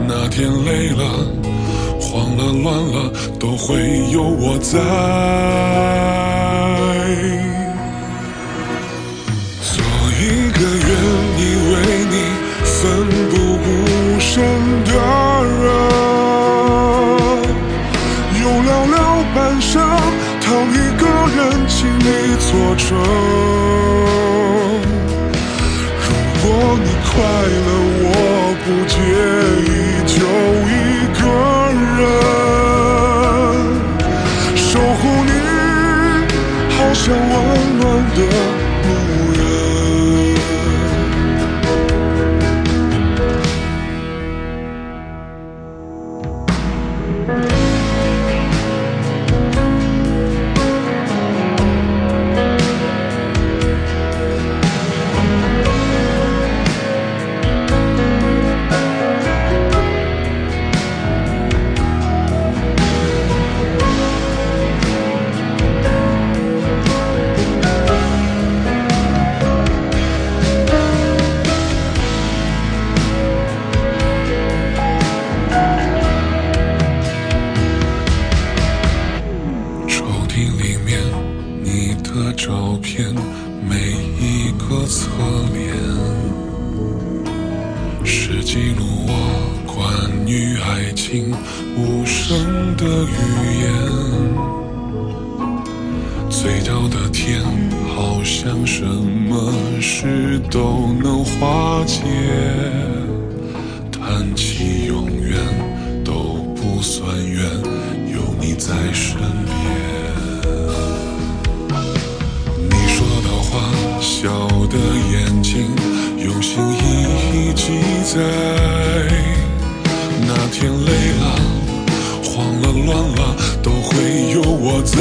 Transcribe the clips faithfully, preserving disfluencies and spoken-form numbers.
那天累了慌了乱了都会有我在。做一个愿意为你奋不顾身的人，有寥寥半生讨一个人请你作证。如果你快乐我不介意，就一个人守护你，好像温暖的路人。照片每一个侧脸，是记录我关于爱情无声的语言。嘴角的甜好像什么事都能化解，谈起永远都不算远，有你在身边。笑的眼睛用心一一记载，那天累了慌了乱了都会有我在。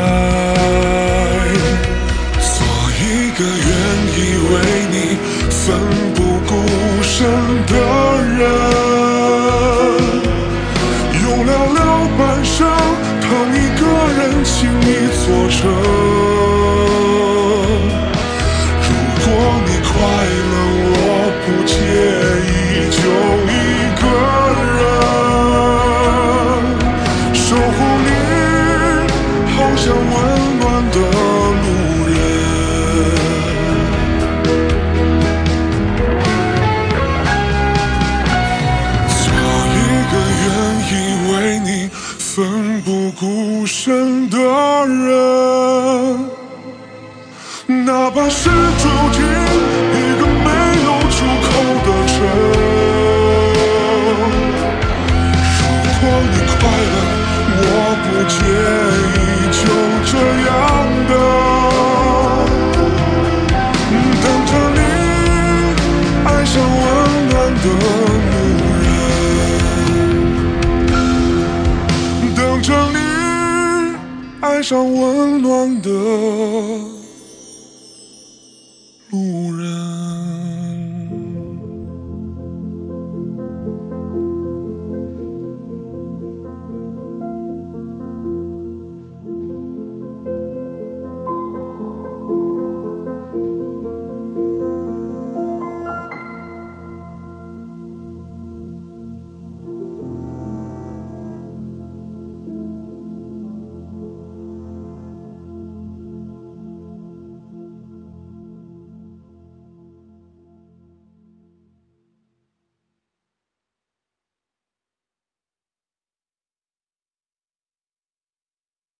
做一个愿意为你奋不顾身的人，有寥寥半生疼一个人请你作证。如果你快乐我不介意，就一个人守护你，好像温暖的路人。做一个愿意为你奋不顾身的人，哪怕是住进一个没有出口的城。如果你快乐我不介意，就这样的等着你爱上温暖的路人，等着你爱上温暖的